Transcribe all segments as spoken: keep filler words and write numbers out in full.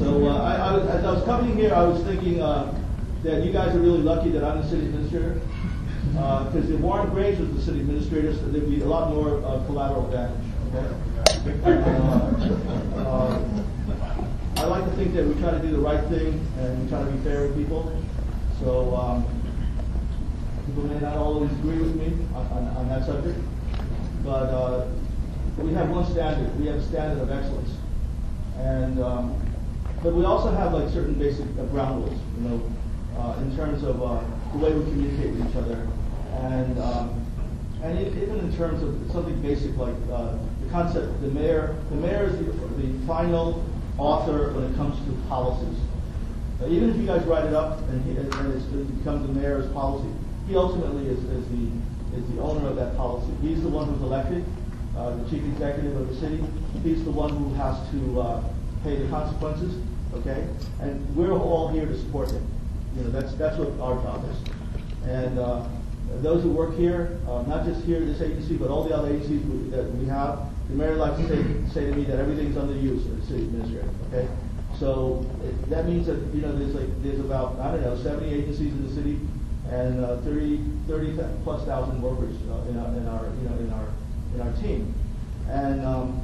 So uh, I, I was, as I was coming here, I was thinking uh, that you guys are really lucky that I'm the city administrator. Because uh, if Warren Graves was the city administrator, so there'd be a lot more uh, collateral damage. Okay? Uh, uh, I like to think that we try to do the right thing and we try to be fair with people. So um, people may not always agree with me on, on, on that subject, but uh, we have one standard. We have a standard of excellence, and um, but we also have like certain basic uh, ground rules, you know, uh, in terms of uh, the way we communicate with each other, and um, and even in terms of something basic like uh, the concept. The mayor, the mayor is the, the final author when it comes to policies. Uh, even if you guys write it up and, he, and it's, it becomes the mayor's policy, he ultimately is, is the is the owner of that policy. He's the one who's elected, uh, the chief executive of the city. He's the one who has to uh, pay the consequences. Okay, and we're all here to support him. You know, that's that's what our job is. And uh, those who work here, uh, not just here at this agency, but all the other agencies we, that we have, the mayor likes to say, say to me that everything's under use as the city administrator. Okay, so it, that means that you know there's like there's about I don't know seventy agencies in the city, and uh, thirty plus thousand workers uh, in, our, in our you know in our in our team, and um,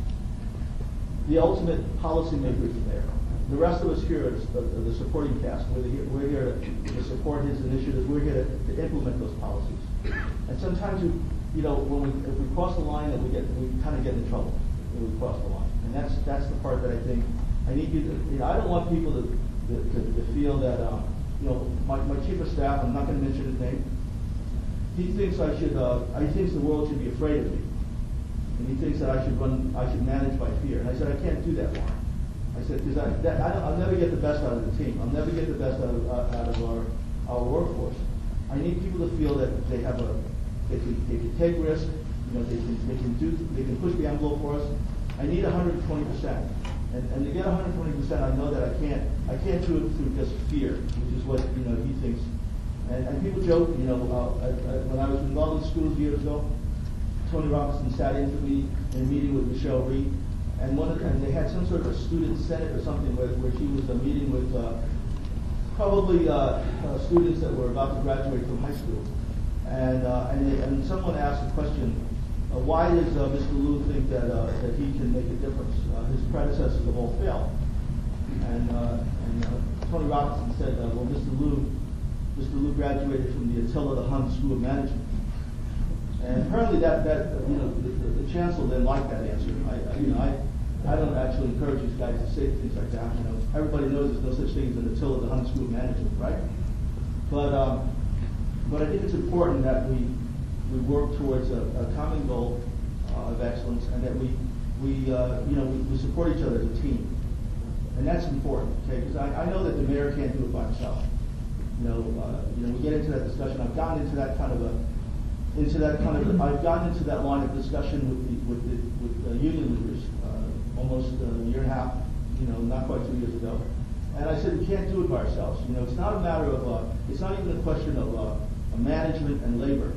the ultimate policymaker is the mayor. The rest of us here are the, the supporting cast. We're, the, we're here to, to support his initiatives. We're here to, to implement those policies. And sometimes, we, you know, when we, if we cross the line, that we get we kind of get in trouble when we cross the line. And that's that's the part that I think I need you to. You know, I don't want people to to, to, to feel that um, you know my, my chief of staff. I'm not going to mention his name. He thinks I should. Uh, he thinks the world should be afraid of me, and he thinks that I should run. I should manage by fear. And I said I can't do that, Warren. I said, because I, that, I I'll never get the best out of the team. I'll never get the best out of, uh, out of our, our workforce. I need people to feel that they have a, they can, they can take risks, you know, they can, they can do, they can push the envelope for us. I need one hundred twenty percent. And, and to get one hundred twenty percent, I know that I can't, I can't do it through just fear, which is what, you know, he thinks. And, and people joke, you know, uh, I, I, when I was involved in schools years ago, Tony Robinson sat in for me in a meeting with Michelle Reed. And one of the, and they had some sort of a student senate or something where, where she was uh, meeting with uh, probably uh, uh, students that were about to graduate from high school. And uh, and, they, and someone asked the question, uh, why does uh, Mister Liu think that uh, that he can make a difference? Uh, his predecessors have all failed. And, uh, and uh, Tony Robinson said, uh, well, Mister Liu, Mister Liu graduated from the Attila the Hun School of Management. And apparently that, that uh, you know, the, the, the chancellor didn't like that answer. I, I, you know, I, I don't actually encourage these guys to say things like that. You know, everybody knows there's no such thing as an Attila the Hun School of Management, right? But um, but I think it's important that we we work towards a, a common goal uh, of excellence, and that we we uh, you know we, we support each other as a team, and that's important. Okay, because I, I know that the mayor can't do it by himself. You know, uh, you know, we get into that discussion. I've gotten into that kind of a into that kind of I've gotten into that line of discussion with the with the with the union leaders uh, almost a year and a half, you know, not quite two years ago. And I said we can't do it by ourselves. You know, it's not a matter of uh, it's not even a question of uh, management and labor.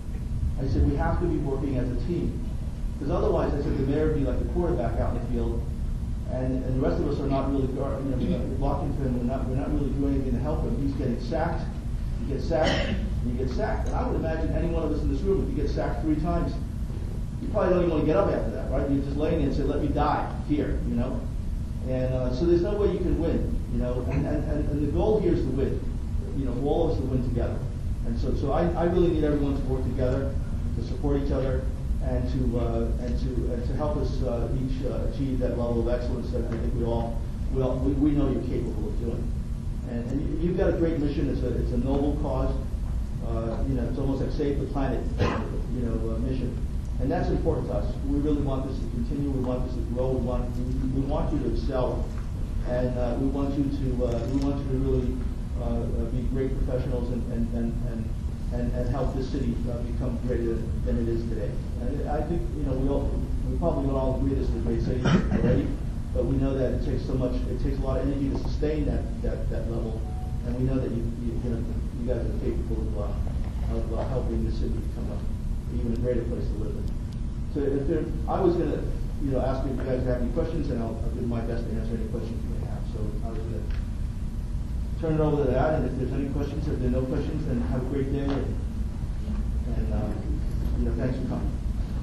I said we have to be working as a team, because otherwise, I said the mayor would be like the quarterback out in the field, and, and the rest of us are not really, you know, we're blocking for him. We're not we're not really doing anything to help him. He's getting sacked. He gets sacked. You get sacked. And I would imagine any one of us in this room, if you get sacked three times, you probably don't even want to get up after that, right? You're just laying there and say, let me die here, you know? And uh, so there's no way you can win, you know? And, and, and, and the goal here is to win, you know, for all of us to win together. And so so I, I really need everyone to work together, to support each other, and to uh, and to and to help us uh, each uh, achieve that level of excellence that I think we all, we, all we, we know you're capable of doing. And, and you've got a great mission. It's a, it's a noble cause. Uh, you know, it's almost like save the planet, you know, uh, mission, and that's important to us. We really want this to continue. We want this to grow. We want we, we want you to excel, and uh, we want you to uh, we want you to really uh, be great professionals and and, and, and, and and help this city uh, become greater than it is today. And I think you know we all we probably would all agree this is a great city already, but we know that it takes so much. It takes a lot of energy to sustain that that, that level, and we know that you you, you know. You guys are capable of, uh, of uh, helping the city become a, even a greater place to live in. So if there, I was going to, you know, ask if you guys have any questions, and I'll, I'll do my best to answer any questions you may have. So turn it over to that, and if there's any questions, if there are no questions, then have a great day, and, and uh, you know, thanks for coming.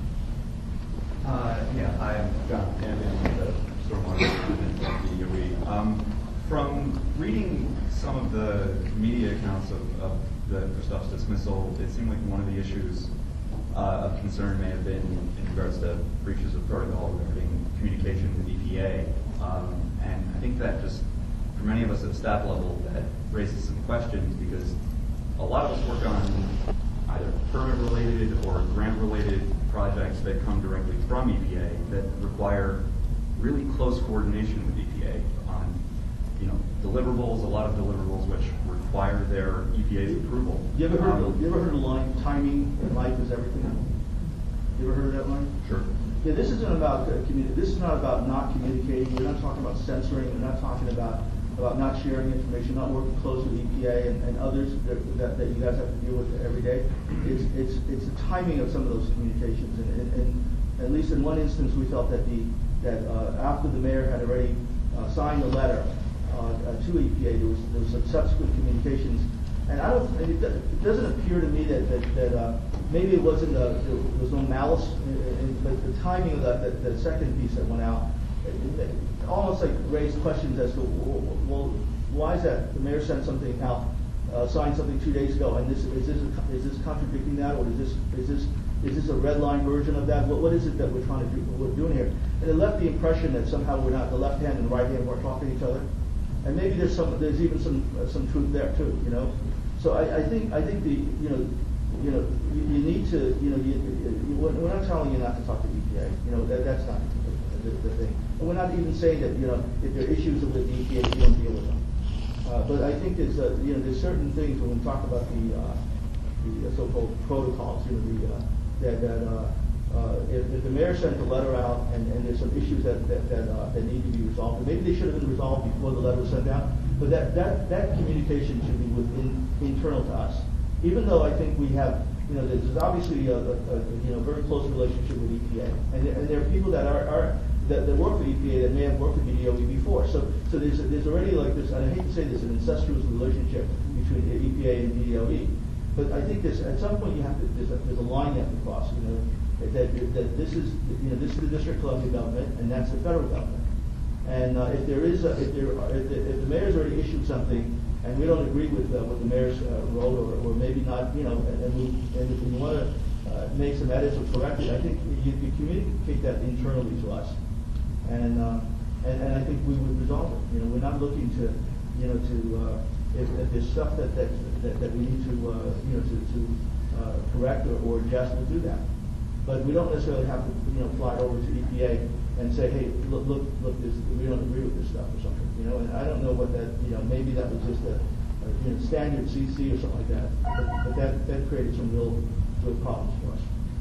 Uh, yeah, I'm John Campion, the Stormwater Management at D O E. Um, from reading some of the media accounts of, of the Christoph's dismissal, it seemed like one of the issues uh, of concern may have been in regards to breaches of protocol regarding communication with E P A. Um, and I think that just, for many of us at staff level, that raises some questions, because a lot of us work on either permit-related or grant-related projects that come directly from E P A that require really close coordination with E P A on, you know, deliverables, a lot of deliverables which require their E P A's approval. You ever heard, um, of, you ever heard of the line, timing in life is everything? You ever heard of that line? Sure. Yeah, this isn't about uh, communi- This is not about not communicating. We're not talking about censoring. We're not talking about about not sharing information, not working close with E P A and, and others that, that, that you guys have to deal with every day. It's it's it's the timing of some of those communications, and, and, and at least in one instance, we felt that the that uh, after the mayor had already uh, signed the letter uh, uh, to E P A, there was there was some subsequent communications, and I don't. It, it doesn't appear to me that that, that uh, maybe it wasn't uh, there was no malice, in, in, but the timing of the, the, the second piece that went out. It, it, almost like raised questions as to, well, why is that? The mayor sent something out, uh, signed something two days ago, and this is this a, is this contradicting that, or is this is this is this a red line version of that? What what is it that we're trying to do? What we're doing here? And it left the impression that somehow we're not the left hand and the right hand weren't talking to each other, and maybe there's some there's even some uh, some truth there too, you know. So I, I think I think the you know you know you, you need to you know you, you, we're not telling you not to talk to E P A, you know that that's not the, the, the thing. And we're not even saying that, you know, if there are issues with the E P A, we don't deal with them. Uh, but I think there's, uh, you know, there's certain things when we talk about the, uh, the so-called protocols, you know, the, uh, that, that uh, uh, if, if the mayor sent the letter out and, and there's some issues that that, that, uh, that need to be resolved, and maybe they should have been resolved before the letter was sent out, but that, that, that communication should be within, internal to us. Even though I think we have, you know, there's obviously a, a, a you know, very close relationship with E P A, and, and there are people that are, are That, that work for E P A that may have worked for D O E before. So, so there's there's already like this, and I hate to say this, an incestuous relationship between E P A and D O E. But I think this at some point you have to there's a, there's a line you have to cross. You know that, that that this is you know this is the District of Columbia government, and that's the federal government. And uh, if there is a, if there if the, if the mayor's already issued something and we don't agree with uh, what the mayor's uh, wrote, or, or maybe not, you know, and, and we and if we want to uh, make some edits or correct it, I think you, you communicate that internally to us. And, uh, and and I think we would resolve it. You know, we're not looking to, you know, to uh, if, if there's stuff that that, that, that we need to, uh, you know, to, to uh, correct or, or adjust, we'll do that. But we don't necessarily have to, you know, fly over to E P A and say, hey, look, look, look, this, we don't agree with this stuff or something. You know, and I don't know what that, you know, maybe that was just a, a you know, standard C C or something like that. But, but that that created some real real problems for us.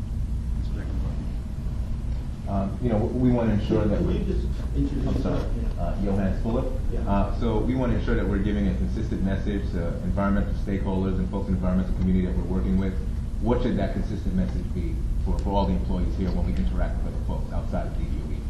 Um, you know, we want to ensure that Can we're, you just introduce I'm sorry, yourself? uh, Johannes Fulop. Yeah. Uh, so we want to ensure that we're giving a consistent message to environmental stakeholders and folks in the environmental community that we're working with. What should that consistent message be for, for all the employees here when we interact with other folks outside of D O E?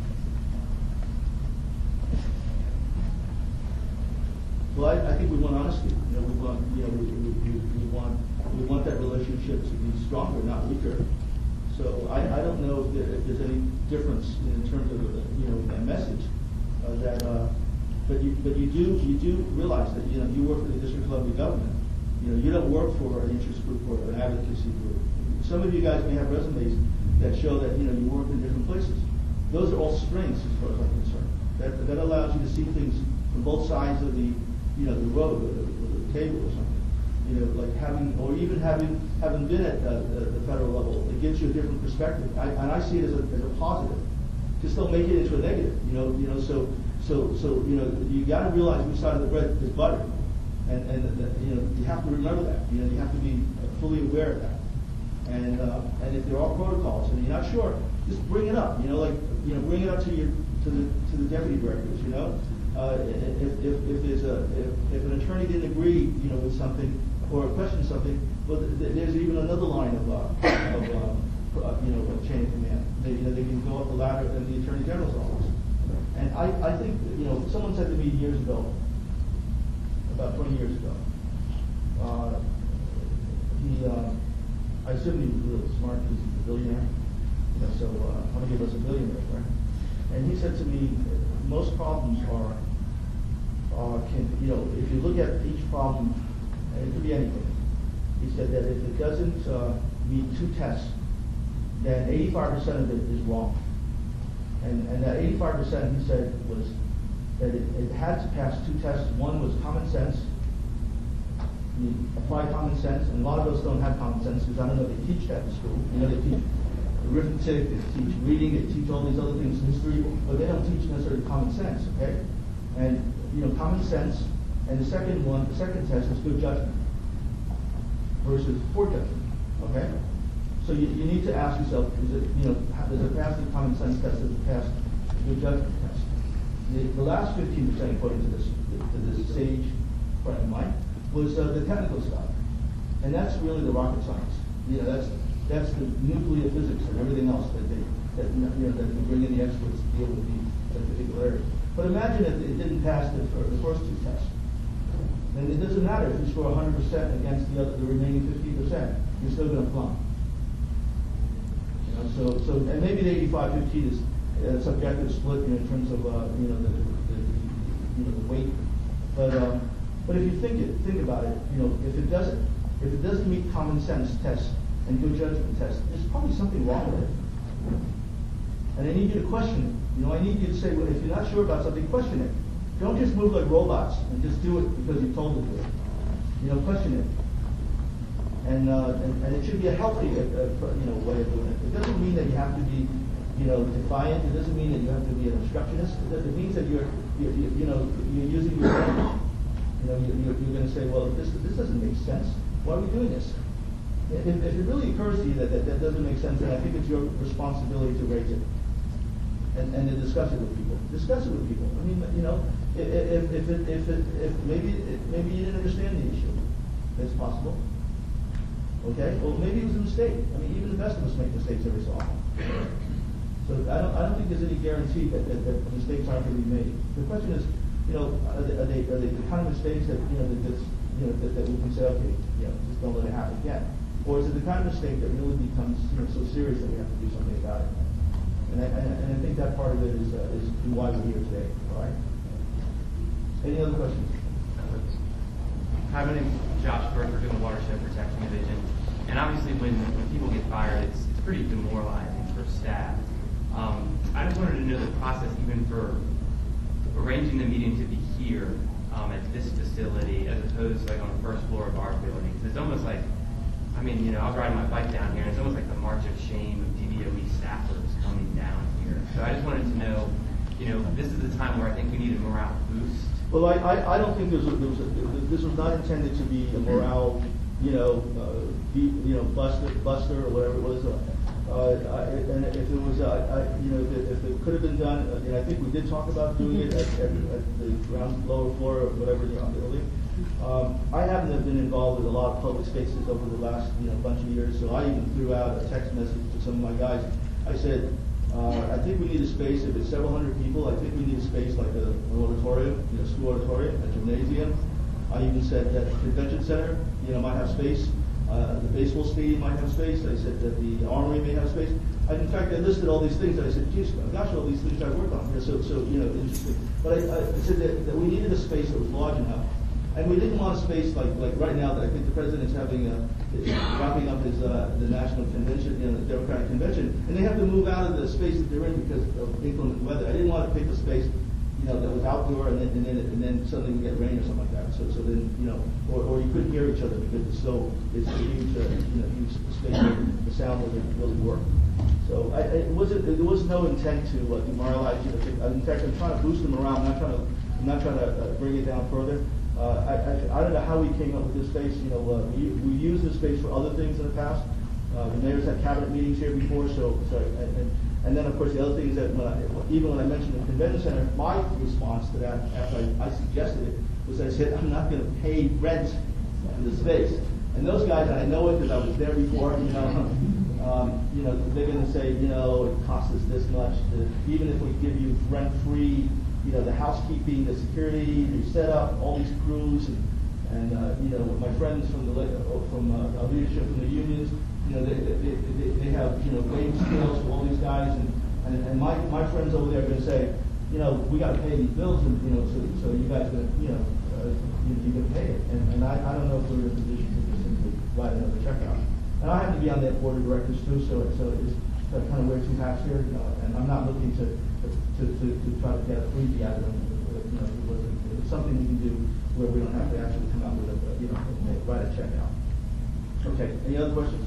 Well, I, I think we want honesty. You know, we want, you know, we, we, we, we want, we want that relationship to be stronger, not weaker. So I, I don't know if, there, if there's any difference in terms of, you know, that message. Uh, that, uh, but you, but you do, you do realize that, you know, you work for the District of Columbia government. You know, you don't work for an interest group or an advocacy group. Some of you guys may have resumes that show that, you know, you work in different places. Those are all strengths as far as I'm concerned. That that allows you to see things from both sides of the, you know, the road or the, or the table or something. You know, like having, or even having having been at uh, the, the federal level, it gives you a different perspective. I, and I see it as a, as a positive. Just don't make it into a negative. You know, you know. So, so, so, you know, you got to realize which side of the bread is butter, and and the, you know, you have to remember that. You know, you have to be fully aware of that. And uh, and if there are protocols and you're not sure, just bring it up. You know, like you know, bring it up to your to the to the deputy directors. You know, uh, if, if if there's a if, if an attorney didn't agree, you know, with something, or question something, well, th- there's even another line of, uh, of um, uh, you know, of chain of command. They, you know, they can go up the ladder in the Attorney General's office. And I, I think, you know, someone said to me years ago, about twenty years ago. Uh, he, uh, I assume he was really smart because he's a billionaire. You know, so uh, how many of us are billionaires, right? And he said to me, most problems are, uh, can, you know, if you look at each problem, and it could be anything. He said that if it doesn't uh, meet two tests, then eighty-five percent of it is wrong. And, and that eighty-five percent, he said, was that it, it had to pass two tests. One was common sense. You apply common sense, and a lot of us don't have common sense because I don't know they teach that in school. You know, they teach arithmetic, they teach reading, they teach all these other things, history, but they don't teach necessarily common sense, okay? And, you know, common sense, and the second one, the second test is good judgment versus poor judgment, okay? So you, you need to ask yourself, is it, you know, does it pass the common sense test, does it pass the good judgment test? The, the last fifteen percent, according to this, to this sage friend of mine, was uh, the technical stuff. And that's really the rocket science. You know, that's that's the nuclear physics and everything else that they, that, you know, that they bring in the experts to deal with the, that particular area. But imagine if it didn't pass the, the first two tests. Then it doesn't matter if you score one hundred percent against the other, the remaining fifty percent. You're still going to flunk. You know, so, so, and maybe the eighty-five fifteen is a subjective split, you know, in terms of, uh, you know, the, the, the, you know, the weight. But, um, but if you think it, think about it, you know, if it doesn't, if it doesn't meet common sense tests and good judgment tests, there's probably something wrong with it. And I need you to question it. You know, I need you to say, well, if you're not sure about something, question it. Don't just move like robots and just do it because you're told to do it. You know, question it. And, uh, and, and it should be a healthy, uh, uh, you know, way of doing it. It doesn't mean that you have to be, you know, defiant. It doesn't mean that you have to be an obstructionist. It, it means that you're, you, you, you know, you're using your brain. You know, you're, you're going to say, well, this this doesn't make sense. Why are we doing this? If, if it really occurs to you that, that that doesn't make sense, then I think it's your responsibility to raise it and, and to discuss it with people. Discuss it with people. I mean, you know, if if if, it, if, it, if maybe it, maybe you didn't understand the issue, it's possible. Okay, well, maybe it was a mistake. I mean, even the best of us make mistakes every so often. So I don't I don't think there's any guarantee that, that, that mistakes aren't going to be made. The question is, you know, are they, are they, are they the kind of mistakes that, you know, that, that's, you know, that, that we can say, okay, you know, just don't let it happen again? Or is it the kind of mistake that really becomes, you know, so serious that we have to do something about it? And I, and, and I think that part of it is, uh, is why we're here today, all right? Any other questions? Hi, my name is Josh Burke, in the Watershed Protection Division. And obviously when, when people get fired, it's, it's pretty demoralizing for staff. Um, I just wanted to know the process even for arranging the meeting to be here um, at this facility as opposed to like on the first floor of our building. It's almost like, I mean, you know, I was riding my bike down here and it's almost like the march of shame of D V O E staffers coming down here. So I just wanted to know, you know, this is the time where I think we need a morale boost. Well, I, I, I don't think there's a, there was a, this was not intended to be a morale, you know, uh, be, you know, buster, buster or whatever it was. Uh, uh, I, and if it was, uh, I, you know, if it could have been done, uh, and I think we did talk about doing it at, at, at the ground lower floor or whatever on the building. Um, I happen to have been involved with a lot of public spaces over the last, you know, bunch of years. So I even threw out a text message to some of my guys. I said, Uh, I think we need a space, if it's several hundred people, I think we need a space like a, an auditorium, you know, school auditorium, a gymnasium. I even said that the convention center, you know, might have space. Uh, the baseball stadium might have space. I said that the armory may have space. I, in fact, I listed all these things. I said, geez, gosh, all these things I worked on here. So, so you know, interesting. But I, I said that, that we needed a space that was large enough. And we didn't want a space like, like right now that I think the president's having a, wrapping up his uh, the national convention, you know, the Democratic convention, and they have to move out of the space that they're in because of inclement weather. I didn't want to pick a space, you know, that was outdoor and then and then, and then suddenly we get rain or something like that. So so then you know, or, or you couldn't hear each other because the snow is a huge, uh, you know, huge space where the sound doesn't really work. So I, it wasn't there was no intent to uh, demoralize you. In fact, I'm trying to boost them around. I'm not trying to I'm not trying to uh, bring it down further. Uh, I, I, I don't know how we came up with this space. You know, uh, we, we used this space for other things in the past. Uh, the mayors had cabinet meetings here before, so, so and, and, and then of course the other thing is that when I, even when I mentioned the convention center, my response to that after I, I suggested it was I said I'm not going to pay rent for the space. And those guys, I know it because I was there before. You know, um, you know they're going to say, you know, it costs us this much. To, even if we give you rent free you know, the housekeeping, the security, the setup, all these crews, and, and uh, you know, my friends from the le- from uh, our leadership from the unions, you know, they, they, they, they have, you know, weighing scales for all these guys, and, and, and my, my friends over there are going to say, you know, we got to pay these bills, and, you know, so, so you guys are going to, you know, uh, you, you're going to pay it. And, and I, I don't know if we're in a position to just simply write another check out. And I have to be on that board of directors too, so, so it's uh, kind of wear two hats here, you know, and I'm not looking to, to, to, to try to get a freebie out of them. You know, it wasn't, it's something we can do where we don't have to actually come out with a, you know, write a check out. Okay, any other questions?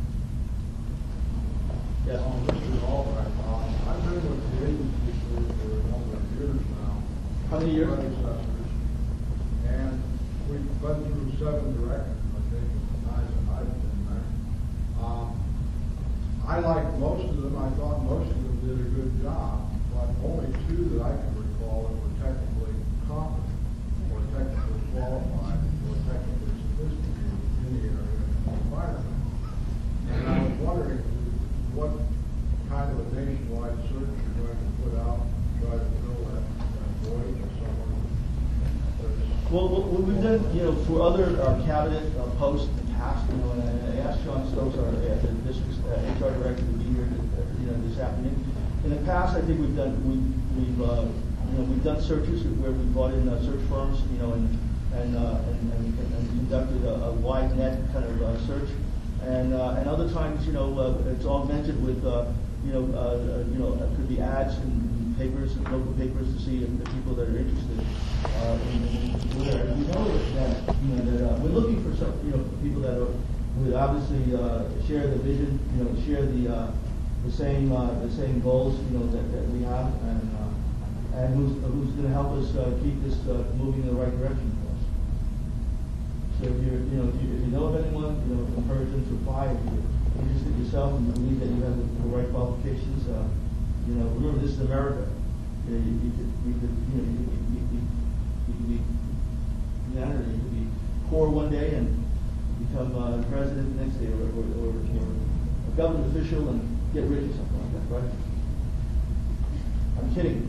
Yes. Um, this is Albright. Um, I've been with the agency for, for a number of years now. How many years? Predecessors. And we've been through seven directors, I think, in the times that I've been there. Um, I liked most of them. I thought most of them did a good job, but only two that I can recall that were technically competent, or technically qualified, or technically sophisticated in the area of environment. And I was wondering what kind of a nationwide search you're going to put out to try to fill that, that void or someone that's... Well, what what we've done, you know, for other uh, cabinet uh, posts in the past, you know, and I asked Sean Stokes, our uh, the district's uh, H R director, to be here, uh, you know, this afternoon. In the past, I think we've done, we, we've, uh, you know, we've done searches where we brought in uh, search firms, you know, and and uh, and, and, and conducted a, a wide net kind of uh, search. And uh, and other times, you know, uh, it's augmented with, uh, you know, uh, uh, you know, it could be ads in, in papers, in local papers, to see if the people that are interested uh, in, in, in there. We know that, you know, that uh, we're looking for some, you know, people that are, would obviously uh, share the vision, you know, share the uh, the same uh, the same goals, you know, that, that we have, and uh, and who's who's going to help us uh, keep this uh, moving in the right direction for us. So if you you know if you, if you know of anyone, you know, encourage them to apply. If you're interested yourself and you believe that you have the, the right qualifications, uh, you know, remember this is America. You know, you, you could you could you know you could, you, you, you could be janitor, you could be poor one day and become uh, president the next day, or or, or, or a government official and get rich or something like that, right? I'm kidding.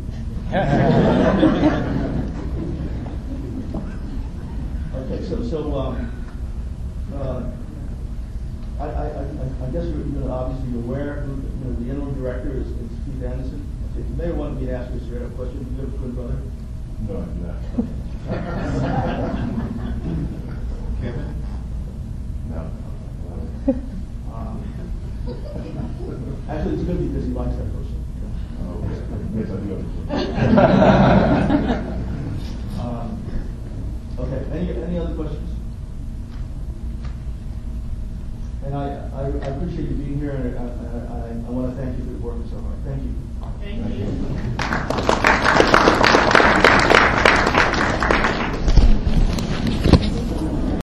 Okay, so so um, uh, I, I, I, I guess you're, you know, obviously you're aware who, you know, the interim director is, is Keith Anderson. Okay, you may want me to ask you a straight up question. Do you have a twin brother? No, no. Kevin? No. Um, actually, it's good because he likes that person. Oh, yes, I do. um, okay, any any other questions? And I, I, I appreciate you being here, and I, I, I